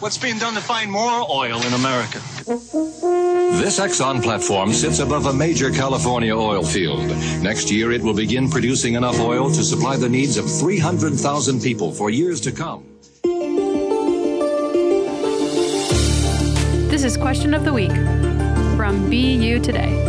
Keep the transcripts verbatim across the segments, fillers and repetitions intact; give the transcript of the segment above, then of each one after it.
What's being done to find more oil in America? This Exxon platform sits above a major California oil field. Next year, it will begin producing enough oil to supply the needs of three hundred thousand people for years to come. This is Question of the Week from B U Today.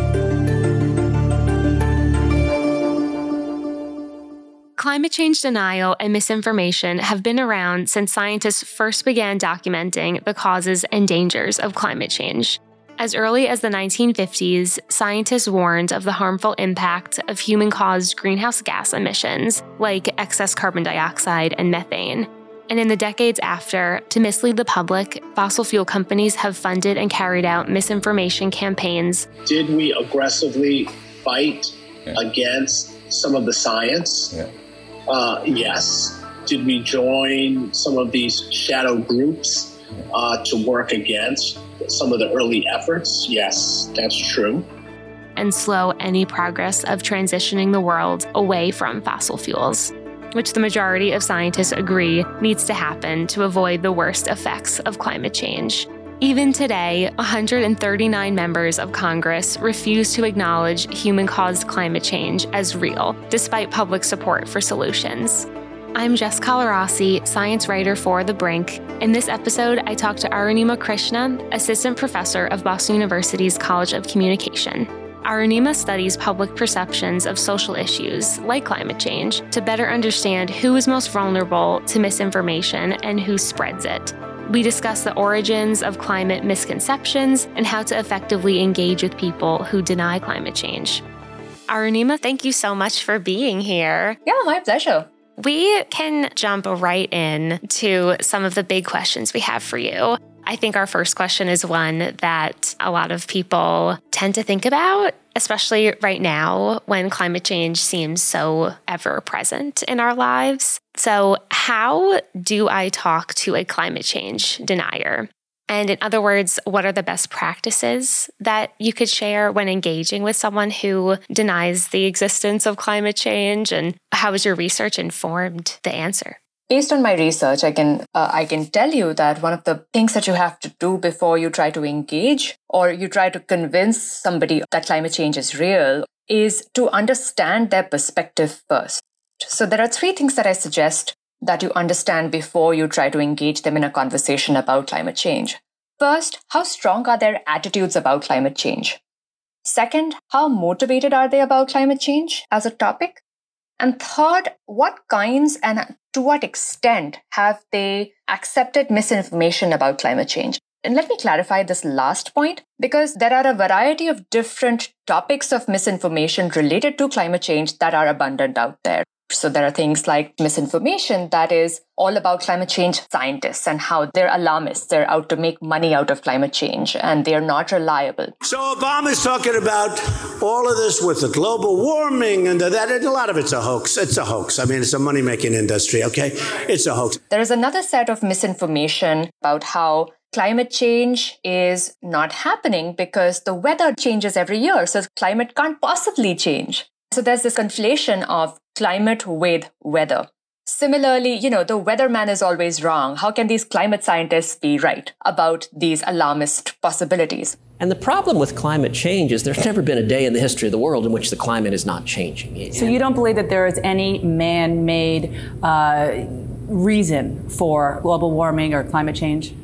Climate change denial and misinformation have been around since scientists first began documenting the causes and dangers of climate change. As early as the nineteen fifties, scientists warned of the harmful impact of human-caused greenhouse gas emissions, like excess carbon dioxide and methane. And in the decades after, to mislead the public, fossil fuel companies have funded and carried out misinformation campaigns. Did we aggressively fight yeah. against some of the science? Yeah. Uh, yes. Did we join some of these shadow groups uh, to work against some of the early efforts? Yes, that's true. And slow any progress of transitioning the world away from fossil fuels, which the majority of scientists agree needs to happen to avoid the worst effects of climate change. Even today, one hundred thirty-nine members of Congress refuse to acknowledge human-caused climate change as real, despite public support for solutions. I'm Jess Colarossi, science writer for The Brink. In this episode, I talked to Arunima Krishna, assistant professor of Boston University's College of Communication. Arunima studies public perceptions of social issues, like climate change, to better understand who is most vulnerable to misinformation and who spreads it. We discuss the origins of climate misconceptions and how to effectively engage with people who deny climate change. Arunima, thank you so much for being here. Yeah, my pleasure. We can jump right in to some of the big questions we have for you. I think our first question is one that a lot of people tend to think about, especially right now when climate change seems so ever present in our lives. So, how do I talk to a climate change denier? And in other words, what are the best practices that you could share when engaging with someone who denies the existence of climate change? And how has your research informed the answer? Based on my research, I can uh, I can tell you that one of the things that you have to do before you try to engage or you try to convince somebody that climate change is real is to understand their perspective first. So there are three things that I suggest that you understand before you try to engage them in a conversation about climate change. First, how strong are their attitudes about climate change? Second, how motivated are they about climate change as a topic? And third, what kinds and to what extent have they accepted misinformation about climate change? And let me clarify this last point, because there are a variety of different topics of misinformation related to climate change that are abundant out there. So there are things like misinformation that is all about climate change scientists and how they're alarmists. They're out to make money out of climate change and they're not reliable. So Obama's talking about all of this with the global warming and that, and a lot of it's a hoax. It's a hoax. I mean, it's a money-making industry, okay? It's a hoax. There is another set of misinformation about how climate change is not happening because the weather changes every year. So climate can't possibly change. So there's this conflation of climate with weather. Similarly, you know, the weatherman is always wrong. How can these climate scientists be right about these alarmist possibilities? And the problem with climate change is there's never been a day in the history of the world in which the climate is not changing. So you don't believe that there is any man-made uh, reason for global warming or climate change?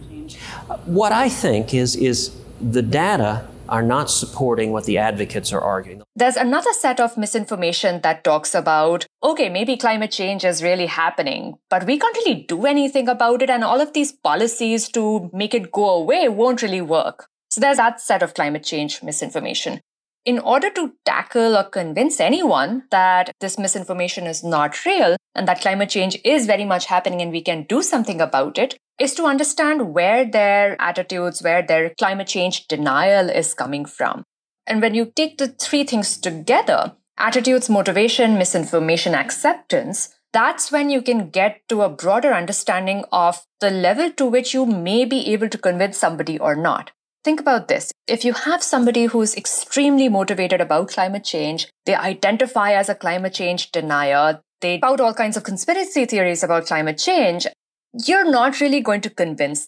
What I think is, is the data are not supporting what the advocates are arguing. There's another set of misinformation that talks about, okay, maybe climate change is really happening, but we can't really do anything about it, and all of these policies to make it go away won't really work. So there's that set of climate change misinformation. In order to tackle or convince anyone that this misinformation is not real and that climate change is very much happening and we can do something about it, is to understand where their attitudes, where their climate change denial is coming from. And when you take the three things together, attitudes, motivation, misinformation, acceptance, that's when you can get to a broader understanding of the level to which you may be able to convince somebody or not. Think about this. If you have somebody who's extremely motivated about climate change, they identify as a climate change denier, they spout all kinds of conspiracy theories about climate change, you're not really going to convince them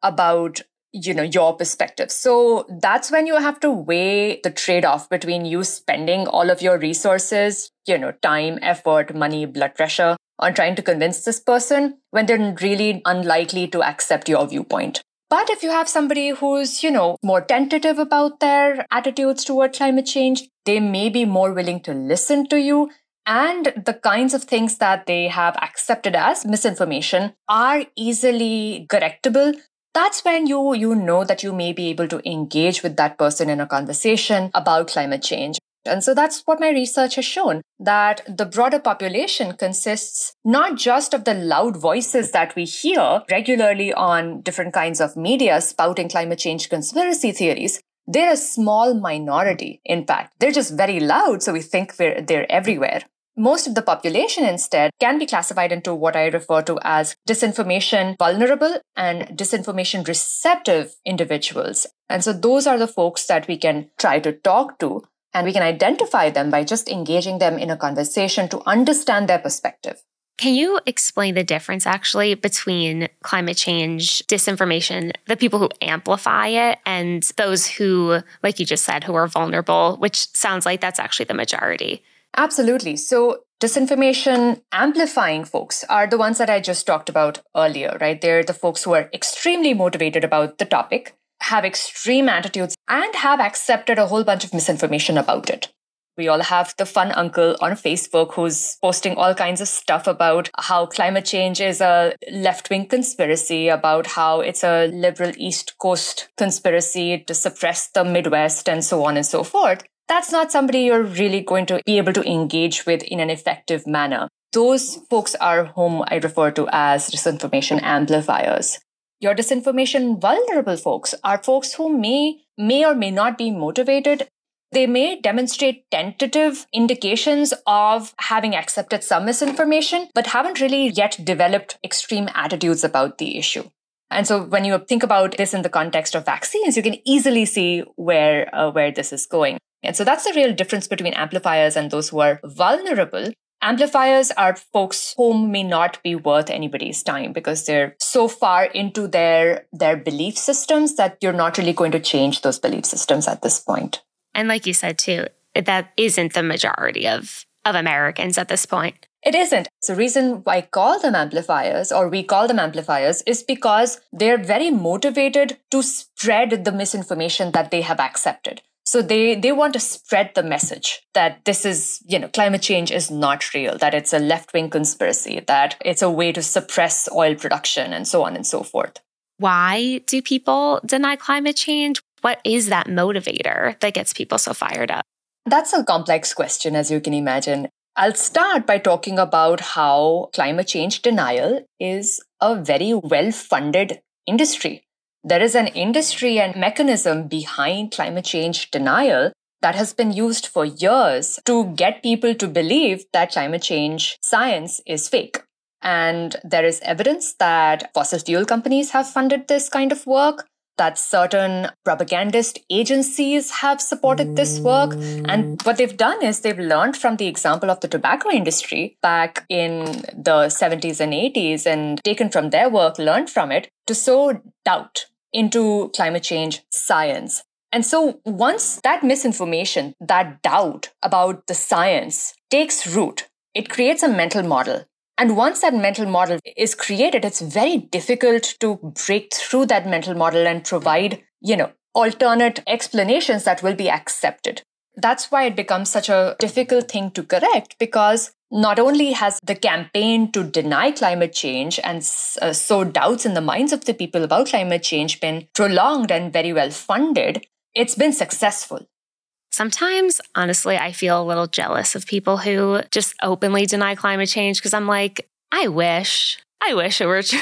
about, you know, your perspective. So that's when you have to weigh the trade-off between you spending all of your resources, you know, time, effort, money, blood pressure on trying to convince this person when they're really unlikely to accept your viewpoint. But if you have somebody who's, you know, more tentative about their attitudes toward climate change, they may be more willing to listen to you. And the kinds of things that they have accepted as misinformation are easily correctable. That's when you, you know that you may be able to engage with that person in a conversation about climate change. And so that's what my research has shown, that the broader population consists not just of the loud voices that we hear regularly on different kinds of media spouting climate change conspiracy theories. They're a small minority, in fact. They're just very loud, so we think we're, they're everywhere. Most of the population, instead, can be classified into what I refer to as disinformation vulnerable and disinformation receptive individuals. And so those are the folks that we can try to talk to. And we can identify them by just engaging them in a conversation to understand their perspective. Can you explain the difference actually between climate change disinformation, the people who amplify it, and those who, like you just said, who are vulnerable, which sounds like that's actually the majority? Absolutely. So disinformation amplifying folks are the ones that I just talked about earlier, right? They're the folks who are extremely motivated about the topic, have extreme attitudes, and have accepted a whole bunch of misinformation about it. We all have the fun uncle on Facebook who's posting all kinds of stuff about how climate change is a left-wing conspiracy, about how it's a liberal East Coast conspiracy to suppress the Midwest, and so on and so forth. That's not somebody you're really going to be able to engage with in an effective manner. Those folks are whom I refer to as disinformation amplifiers. Your disinformation vulnerable folks are folks who may, may or may not be motivated. They may demonstrate tentative indications of having accepted some misinformation, but haven't really yet developed extreme attitudes about the issue. And so when you think about this in the context of vaccines, you can easily see where, uh, where this is going. And so that's the real difference between amplifiers and those who are vulnerable. Amplifiers are folks whom may not be worth anybody's time because they're so far into their, their belief systems that you're not really going to change those belief systems at this point. And like you said, too, that isn't the majority of, of Americans at this point. It isn't. The reason why I call them amplifiers, or we call them amplifiers, is because they're very motivated to spread the misinformation that they have accepted. So they, they want to spread the message that this is, you know, climate change is not real, that it's a left-wing conspiracy, that it's a way to suppress oil production, and so on and so forth. Why do people deny climate change? What is that motivator that gets people so fired up? That's a complex question, as you can imagine. I'll start by talking about how climate change denial is a very well-funded industry. There is an industry and mechanism behind climate change denial that has been used for years to get people to believe that climate change science is fake. And there is evidence that fossil fuel companies have funded this kind of work, that certain propagandist agencies have supported this work. And what they've done is they've learned from the example of the tobacco industry back in the seventies and eighties and taken from their work, learned from it to sow doubt into climate change science. And so once that misinformation, that doubt about the science takes root, it creates a mental model. And once that mental model is created, it's very difficult to break through that mental model and provide, you know, alternate explanations that will be accepted. That's why it becomes such a difficult thing to correct, because not only has the campaign to deny climate change and uh, sow doubts in the minds of the people about climate change been prolonged and very well funded, it's been successful. Sometimes, honestly, I feel a little jealous of people who just openly deny climate change because I'm like, I wish, I wish it were true.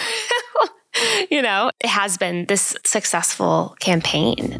You know, it has been this successful campaign.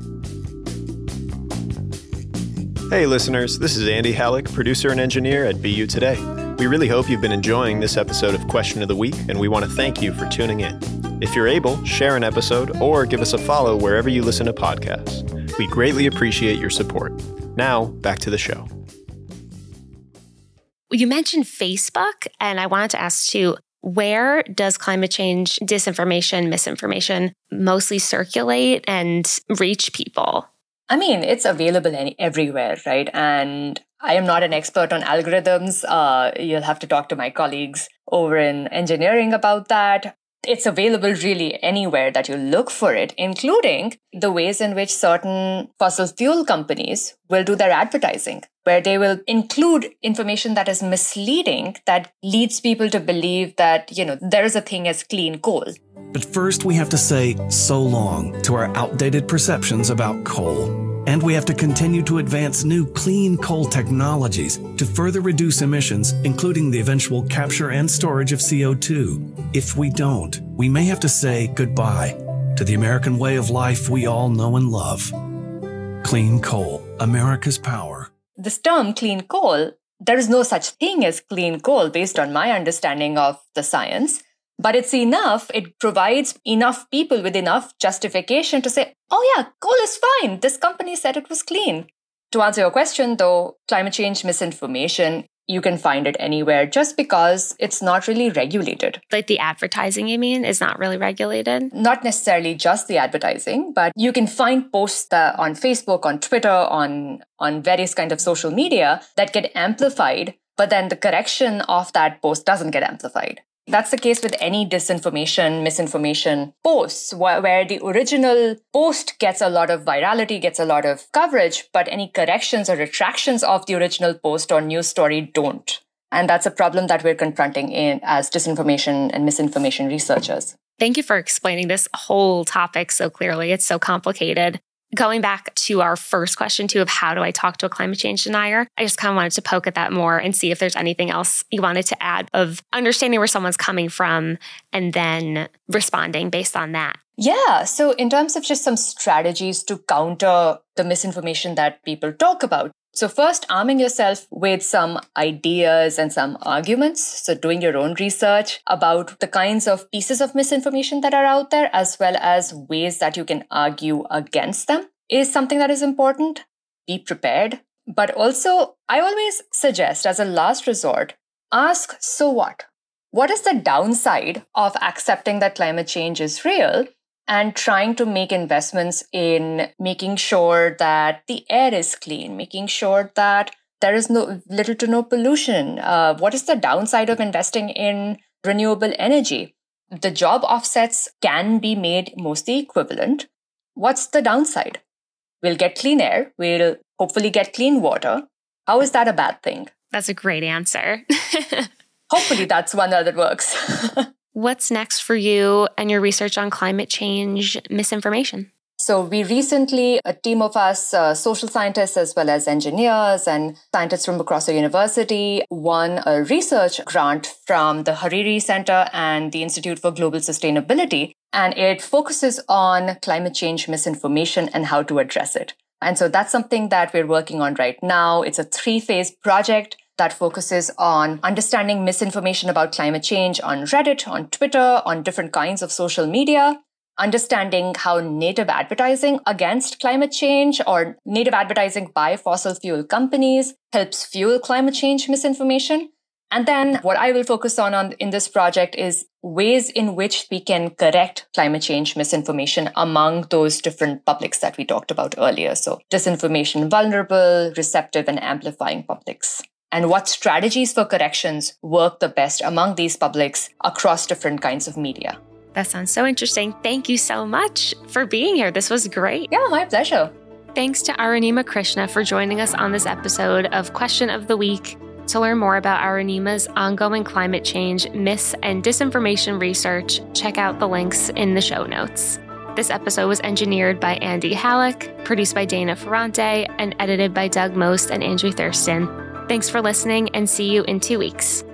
Hey listeners, this is Andy Halleck, producer and engineer at B U Today. We really hope you've been enjoying this episode of Question of the Week, and we want to thank you for tuning in. If you're able, share an episode or give us a follow wherever you listen to podcasts. We greatly appreciate your support. Now, back to the show. You mentioned Facebook, and I wanted to ask too, Where does climate change disinformation, misinformation mostly circulate and reach people? I mean, it's available any, everywhere, right? And I am not an expert on algorithms. Uh, you'll have to talk to my colleagues over in engineering about that. It's available really anywhere that you look for it, including the ways in which certain fossil fuel companies will do their advertising, where they will include information that is misleading, that leads people to believe that, you know, there is a thing as clean coal. But first, we have to say so long to our outdated perceptions about coal. And we have to continue to advance new clean coal technologies to further reduce emissions, including the eventual capture and storage of C O two. If we don't, we may have to say goodbye to the American way of life we all know and love. Clean coal, America's power. This term clean coal, there is no such thing as clean coal based on my understanding of the science. But it's enough, it provides enough people with enough justification to say, oh yeah, coal is fine. This company said it was clean. To answer your question, though, climate change misinformation, you can find it anywhere just because it's not really regulated. Like the advertising, you mean, is not really regulated? Not necessarily just the advertising, but you can find posts that on Facebook, on Twitter, on, on various kinds of social media that get amplified, but then the correction of that post doesn't get amplified. That's the case with any disinformation, misinformation posts, wh- where the original post gets a lot of virality, gets a lot of coverage, but any corrections or retractions of the original post or news story don't. And that's a problem that we're confronting in as disinformation and misinformation researchers. Thank you for explaining this whole topic so clearly. It's so complicated. Going back to our first question, too, of how do I talk to a climate change denier, I just kind of wanted to poke at that more and see if there's anything else you wanted to add of understanding where someone's coming from and then responding based on that. Yeah. So in terms of just some strategies to counter the misinformation that people talk about. So first, arming yourself with some ideas and some arguments. So doing your own research about the kinds of pieces of misinformation that are out there, as well as ways that you can argue against them, is something that is important. Be prepared. But also, I always suggest, as a last resort, ask, so what? What is the downside of accepting that climate change is real and trying to make investments in making sure that the air is clean, making sure that there is no little to no pollution? Uh, what is the downside of investing in renewable energy? The job offsets can be made mostly equivalent. What's the downside? We'll get clean air. We'll hopefully get clean water. How is that a bad thing? That's a great answer. Hopefully that's one that works. What's next for you and your research on climate change misinformation? So we recently, a team of us, uh, social scientists as well as engineers and scientists from across the university, won a research grant from the Hariri Center and the Institute for Global Sustainability. And it focuses on climate change misinformation and how to address it. And so that's something that we're working on right now. It's a three-phase project that focuses on understanding misinformation about climate change on Reddit, on Twitter, on different kinds of social media, understanding how native advertising against climate change or native advertising by fossil fuel companies helps fuel climate change misinformation. And then what I will focus on, on in this project is ways in which we can correct climate change misinformation among those different publics that we talked about earlier. So disinformation vulnerable, receptive, and amplifying publics. And what strategies for corrections work the best among these publics across different kinds of media. That sounds so interesting. Thank you so much for being here. This was great. Yeah, my pleasure. Thanks to Arunima Krishna for joining us on this episode of Question of the Week. To learn more about Arunima's ongoing climate change, mis- and disinformation research, check out the links in the show notes. This episode was engineered by Andy Halleck, produced by Dana Ferrante, and edited by Doug Most and Andrew Thurston. Thanks for listening, and see you in two weeks.